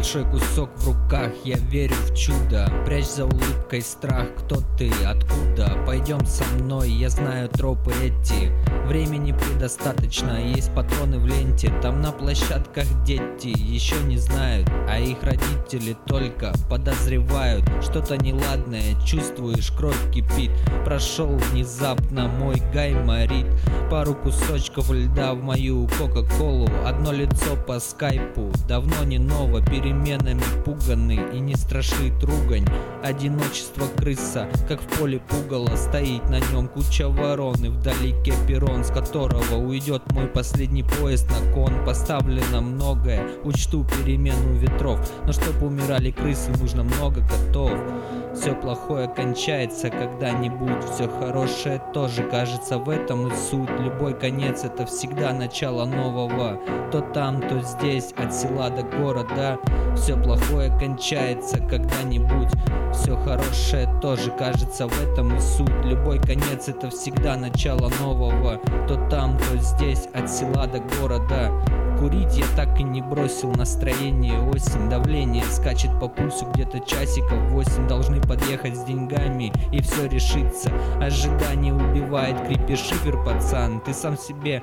Большой кусок в руках, я верю в чудо. Прячь за улыбкой страх, кто ты, откуда? Пойдем со мной, я знаю тропы эти. Времени предостаточно, есть патроны в ленте. Там на площадках дети еще не знают, а их родители только подозревают. Что-то неладное, чувствуешь, кровь кипит. Прошел внезапно мой гайморит. Пару кусочков льда в мою кока-колу. Одно лицо по скайпу, давно не ново. Переменами пуганный и не страшит ругань. Одиночество крыса, как в поле пугало. Стоит на нем куча ворон, и вдалеке перрон, с которого уйдет мой последний поезд на кон. Поставлено многое, учту перемену ветров, но чтоб умирали крысы, нужно много котов. Все плохое кончается когда-нибудь, все хорошее тоже, кажется, в этом и суть. Любой конец — это всегда начало нового. То там, то здесь, от села до города. Все плохое кончается когда-нибудь, все хорошее тоже, кажется, в этом и суть. Любой конец — это всегда начало нового. То там, то здесь, от села до города. Курить я так и не бросил, настроение осень. Давление скачет по пульсу где-то часиков 8. Должны подъехать с деньгами и все решится. Ожидание убивает, крепишь шифер, пацан. Ты сам себе...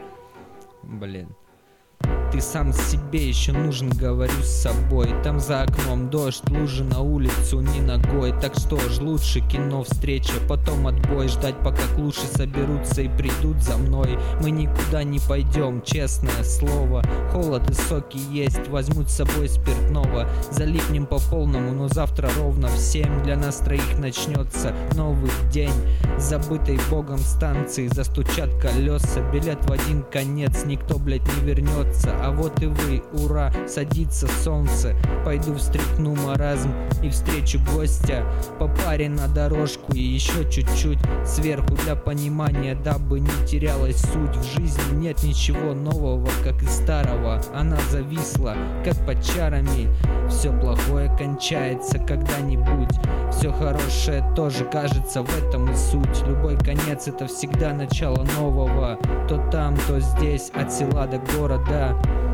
Ты сам себе еще нужен, говорю с собой. Там за окном дождь, лужи на улицу не ногой. Так что ж, лучше кино, встреча, потом отбой. Ждать, пока клуши соберутся и придут за мной. Мы никуда не пойдем, честное слово. Холод и соки есть, возьмут с собой спиртного. Залипнем по полному, но завтра ровно в 7 для нас троих начнется новый день. Забытой богом станции застучат колеса. Билет в один конец, никто, блядь, не вернется. А вот и вы, ура, садится солнце. Пойду встряхну маразм и встречу гостя. По паре на дорожку и еще чуть-чуть сверху для понимания, дабы не терялась суть. В жизни нет ничего нового, как и старого. Она зависла, как под чарами. Все плохое кончается когда-нибудь, все хорошее тоже, кажется, в этом и суть. Любой конец — это всегда начало нового. То там, то здесь, от села до города.